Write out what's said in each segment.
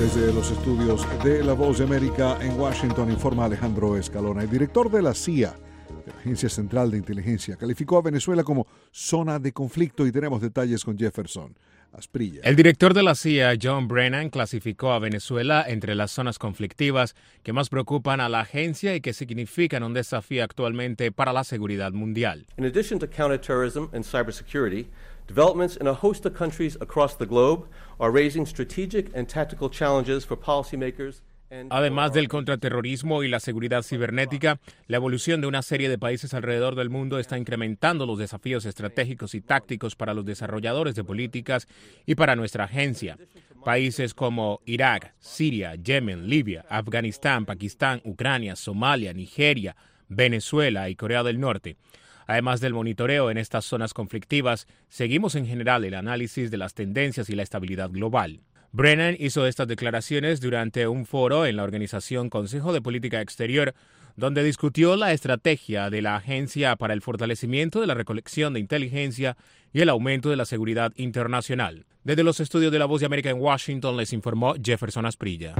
Desde los estudios de La Voz de América en Washington informa Alejandro Escalona. El director de la CIA, de la Agencia Central de Inteligencia, calificó a Venezuela como zona de conflicto y tenemos detalles con Jefferson Asprilla. El director de la CIA, John Brennan, clasificó a Venezuela entre las zonas conflictivas que más preocupan a la agencia y que significan un desafío actualmente para la seguridad mundial. In addition to counterterrorism and cybersecurity, developments in a host of countries across the globe are raising strategic and tactical challenges for policymakers. Además del contraterrorismo y la seguridad cibernética, la evolución de una serie de países alrededor del mundo está incrementando los desafíos estratégicos y tácticos para los desarrolladores de políticas y para nuestra agencia. Países como Irak, Siria, Yemen, Libia, Afganistán, Pakistán, Ucrania, Somalia, Nigeria, Venezuela y Corea del Norte. Además del monitoreo en estas zonas conflictivas, seguimos en general el análisis de las tendencias y la estabilidad global. Brennan hizo estas declaraciones durante un foro en la organización Consejo de Política Exterior, donde discutió la estrategia de la agencia para el fortalecimiento de la recolección de inteligencia y el aumento de la seguridad internacional. Desde los estudios de La Voz de América en Washington les informó Jefferson Asprilla.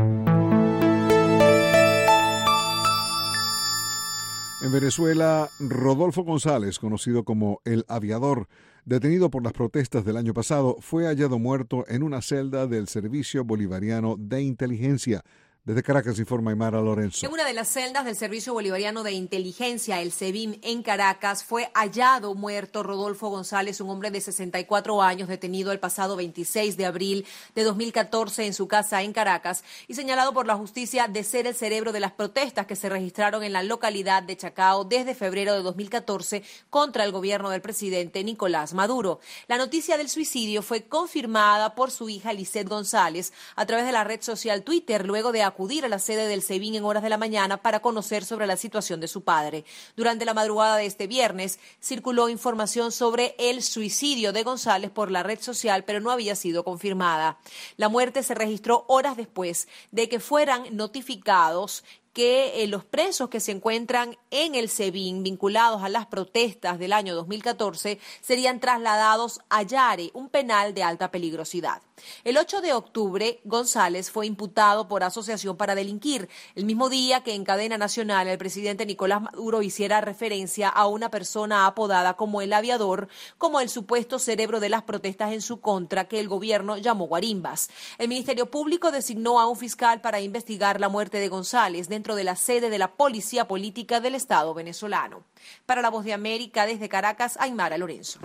En Venezuela, Rodolfo González, conocido como El Aviador, detenido por las protestas del año pasado, fue hallado muerto en una celda del Servicio Bolivariano de Inteligencia. Desde Caracas informa Aymara Lorenzo. En una de las celdas del Servicio Bolivariano de Inteligencia, el SEBIN, en Caracas, fue hallado muerto Rodolfo González, un hombre de 64 años, detenido el pasado 26 de abril de 2014 en su casa en Caracas y señalado por la justicia de ser el cerebro de las protestas que se registraron en la localidad de Chacao desde febrero de 2014 contra el gobierno del presidente Nicolás Maduro. La noticia del suicidio fue confirmada por su hija Lisset González a través de la red social Twitter, luego de acudir a la sede del SEBIN en horas de la mañana para conocer sobre la situación de su padre. Durante la madrugada de este viernes circuló información sobre el suicidio de González por la red social, pero no había sido confirmada. La muerte se registró horas después de que fueran notificados que los presos que se encuentran en el SEBIN vinculados a las protestas del año 2014 serían trasladados a Yare, un penal de alta peligrosidad. El 8 de octubre, González fue imputado por asociación para delinquir, el mismo día que en cadena nacional el presidente Nicolás Maduro hiciera referencia a una persona apodada como el Aviador, como el supuesto cerebro de las protestas en su contra que el gobierno llamó guarimbas. El Ministerio Público designó a un fiscal para investigar la muerte de González dentro de la sede de la Policía Política del Estado venezolano. Para La Voz de América, desde Caracas, Aymara Lorenzo.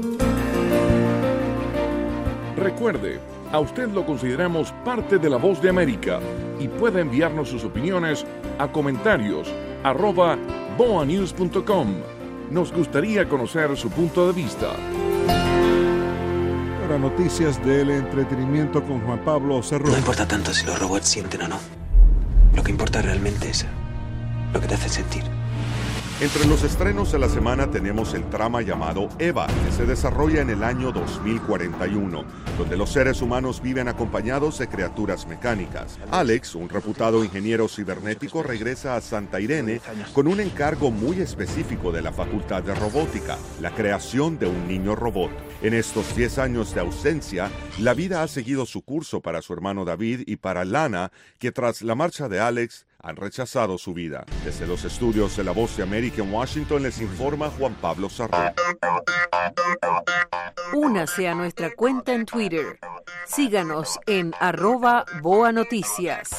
Recuerde, a usted lo consideramos parte de La Voz de América y puede enviarnos sus opiniones a comentarios@boanews.com. Nos gustaría conocer su punto de vista. Ahora noticias del entretenimiento con Juan Pablo Cerrón. No importa tanto si los robots sienten o no. Lo que importa realmente es lo que te hace sentir. Entre los estrenos de la semana tenemos el drama llamado Eva, que se desarrolla en el año 2041, donde los seres humanos viven acompañados de criaturas mecánicas. Alex, un reputado ingeniero cibernético, regresa a Santa Irene con un encargo muy específico de la Facultad de Robótica, la creación de un niño robot. En estos 10 años de ausencia, la vida ha seguido su curso para su hermano David y para Lana, que tras la marcha de Alex, han rechazado su vida. Desde los estudios de La Voz de América en Washington les informa Juan Pablo Sarrón. Únase a nuestra cuenta en Twitter. Síganos en @BoaNoticias.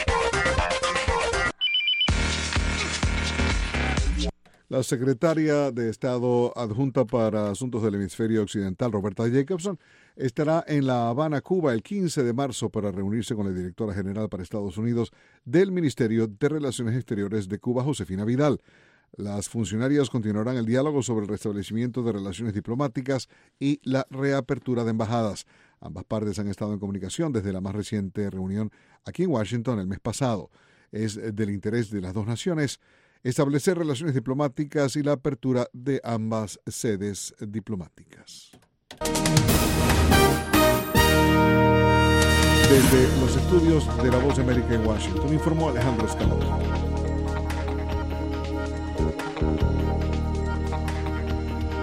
La secretaria de Estado adjunta para Asuntos del Hemisferio Occidental, Roberta Jacobson, estará en La Habana, Cuba, el 15 de marzo para reunirse con la directora general para Estados Unidos del Ministerio de Relaciones Exteriores de Cuba, Josefina Vidal. Las funcionarias continuarán el diálogo sobre el restablecimiento de relaciones diplomáticas y la reapertura de embajadas. Ambas partes han estado en comunicación desde la más reciente reunión aquí en Washington el mes pasado. Es del interés de las dos naciones establecer relaciones diplomáticas y la apertura de ambas sedes diplomáticas. Desde los estudios de La Voz de América en Washington, informó Alejandro Escalona.